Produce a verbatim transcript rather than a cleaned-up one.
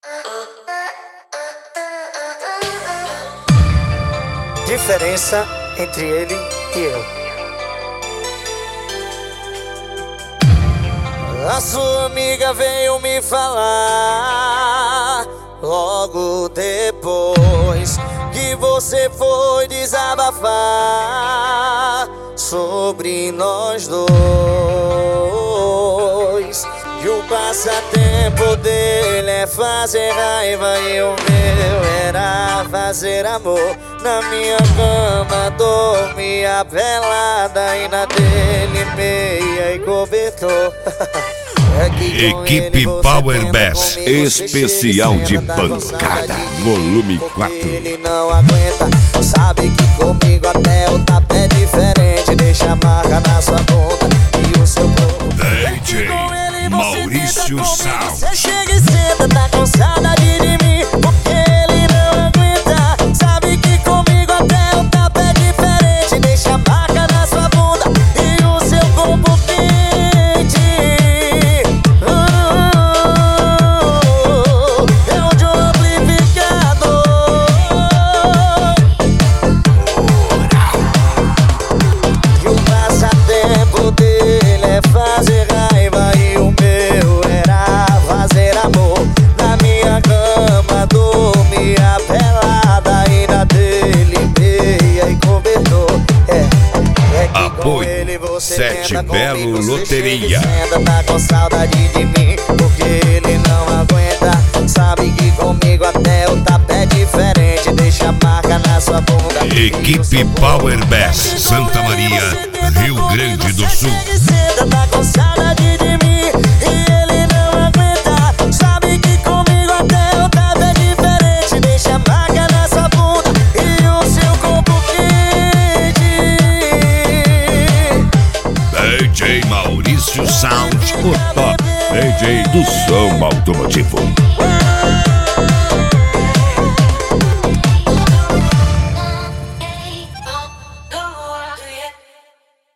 Diferença entre ele e eu. A sua amiga veio me falar logo depois que você foi desabafar sobre nós dois. E o passatempo dele é fazer raiva e o meu era fazer amor. Na minha cama dormia pelada e na dele meia e cobertor. É Equipe Power Bass especial de pancada, volume quatro. Ele não aguenta, sabe que comigo até o tapa é diferente. Deixa a marca na sua bunda e o seu corpo. D J Maurício Sound. Você chega e senta, tá cansada de mim, porque ele não aguenta. Sabe que comigo até o tapa é diferente. Deixa a marca na sua bunda e o seu corpo quente. Oh, é o de um amplificador. E o passatempo dele é fazer raiva e o meu era fazer amor. Na minha cama dormia pelada e na dele meia e cobertor. É, é que Apoio com ele você Sete tenta Belo comigo, você Loteria. chega e senta, tá com saudade de mim, porque ele não aguenta. Sabe que comigo até o tapa é diferente. Deixa a marca na sua bunda. Equipe Power Bass Santa Maria, Rio Grande do Sul. Tá com saudade de mim e ele não aguenta. Sabe que comigo até o tapa é diferente. Deixa a marca na sua bunda e o seu corpo quente. D J Maurício Sound, o top D J do som automotivo.